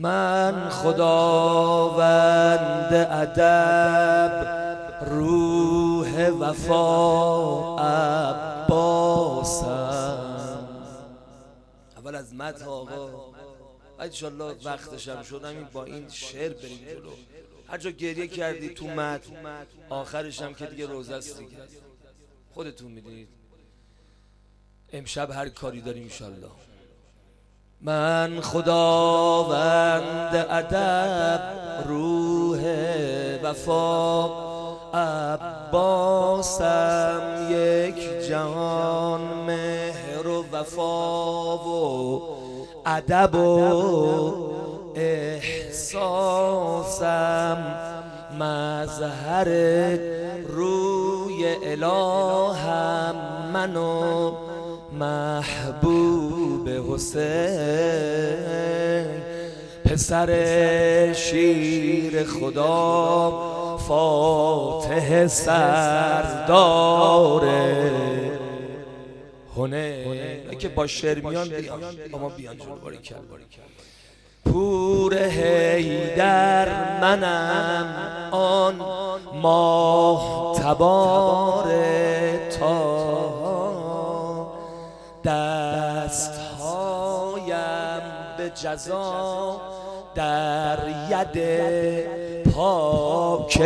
من خداوند ادب روح وفا عباسم. اول از مدح آقا انشالله وقتشم شد همین با این شعر بریم جلو. هر جا گریه کردی تو مدح آخرش هم که دیگه روزه است دیگه خودتون میدونید. امشب هر کاری داریم انشالله. من خداوند ادب روح وفا عباسم، یک جهان مهر و وفا و ادب و احساسم، مظهر روی الهم من و محبوب حسین، پسر شیر خدا فاتح سردار حنین. که با شعر میان بیان اما بیان جلو. باریکلا پور حیدر منم آن ماه تبار تا، دستهایم به جزا در ید پاک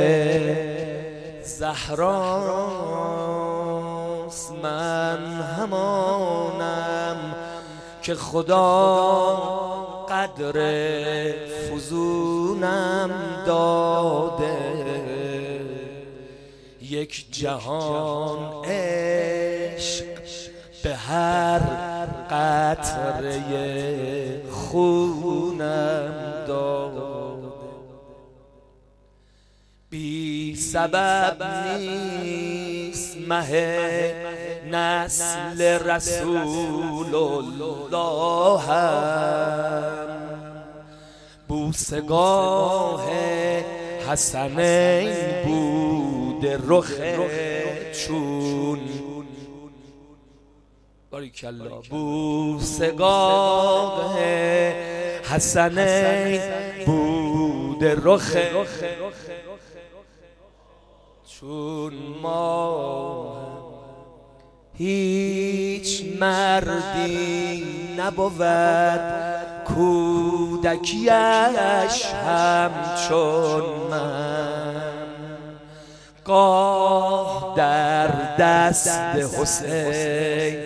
زهراست. من همانم که خدا قدر فزونم داده، یک جهان عشق به هر قطره خونم داده. بی سبب نیست مه نسل رسول الله هم، بوسگاه حسنین بود رخ چون. باریکلا بوسگاه حسنین بود رخ چون ما. هیچ مردی نبود کودکیش همچون من، گاه در دست حسین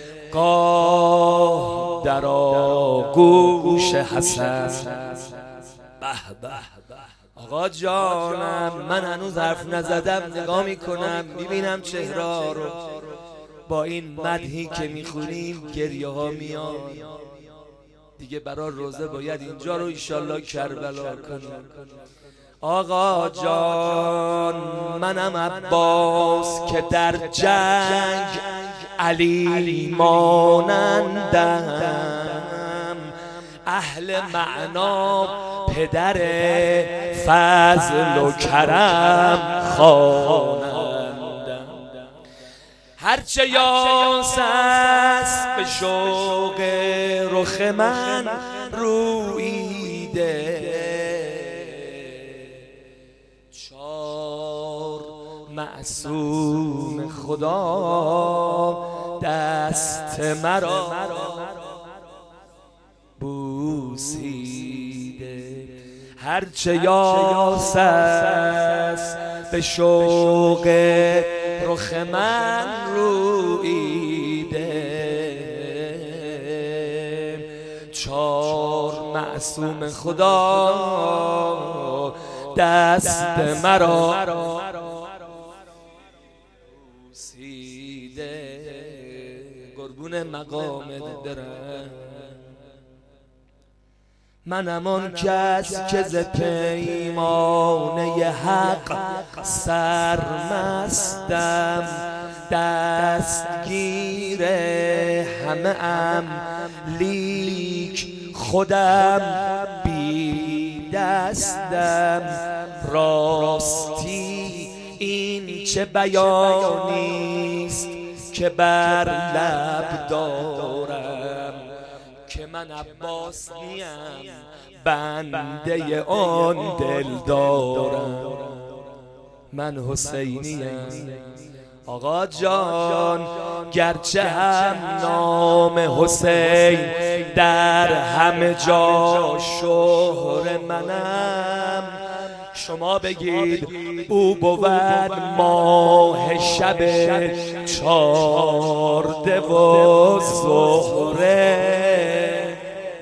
گاه در آغوش حسن. به به آقا جانم، من هنوز حرف نزدم نگاه میکنم میبینم چهره رو. با این مدحی که میخونیم گریه ها میاد دیگه. برای روزه باید اینجا رو انشالله کربلا کنیم. آقا جان منم عباس که در جنگ علی مانندم، اهل معنا پدر فضل و کرم خوانندم. هرچه یاس است به شوق رخ من روییده، چار معصوم خدا دست مرا بوسیده. هرچه یاس است به شوق رخ من روییده، چار معصوم خدا دست مرا بوسیده. قربون مقامت برم. منم آن کس که ز پیمانه حق سرمستم، دستگیر همه ام لیک خودم بی دستم. راستی این چه بیانیست که بر لب دارم، که من عباس نیم، بنده آن دل دارم. من حسینیم آقا جان، گرچه هم نام حسین در همه جا شهر منم. شما بگید او بود ماه شب 14 و زهره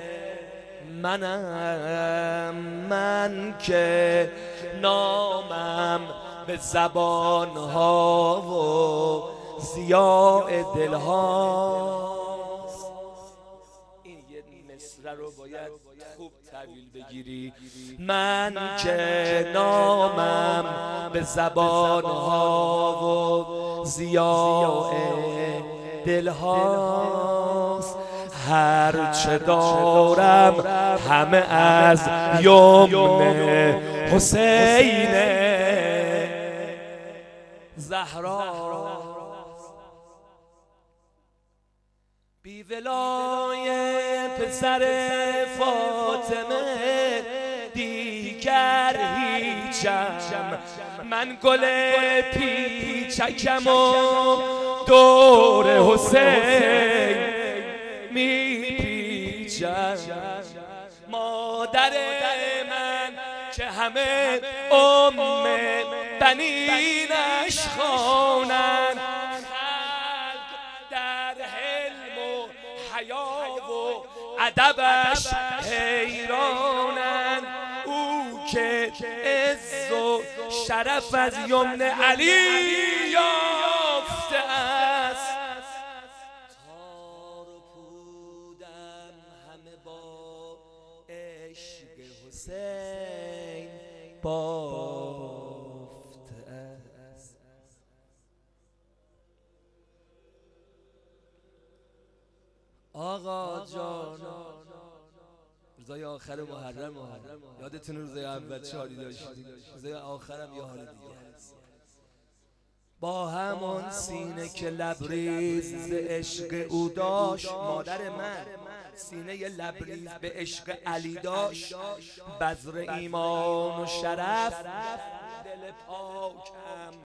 منم. من که نامم به زبان ها و ضیاء دل هاست. این یه مصرع رو باید خوب طویل بگیری. من که نامم به زبان ها و ضیاء دل هاست. هر چه دارم همه از یمن حسین زهرا. بی ولای پسر فاطمه دیگر هیچم. من گل پیچکم و دور حسین می پیچم. مادر من که همه بنینش خوانند، خلق در حلم و حیا و ادبش حیرانند. او که عز و شرف از یمن علی یافته است. تار و پودم همه با عشق حسین بافته است. آقا جان روزای آخر محرم یادتون روزای اول چه حالی داشتید؟ روزای آخرم یه حال دیگه است. با همون سینه که لبریز ز عشق او داشت، مادر من سینه لبریز به عشق علی داشت. بذر ایمان و شرف دل پاکم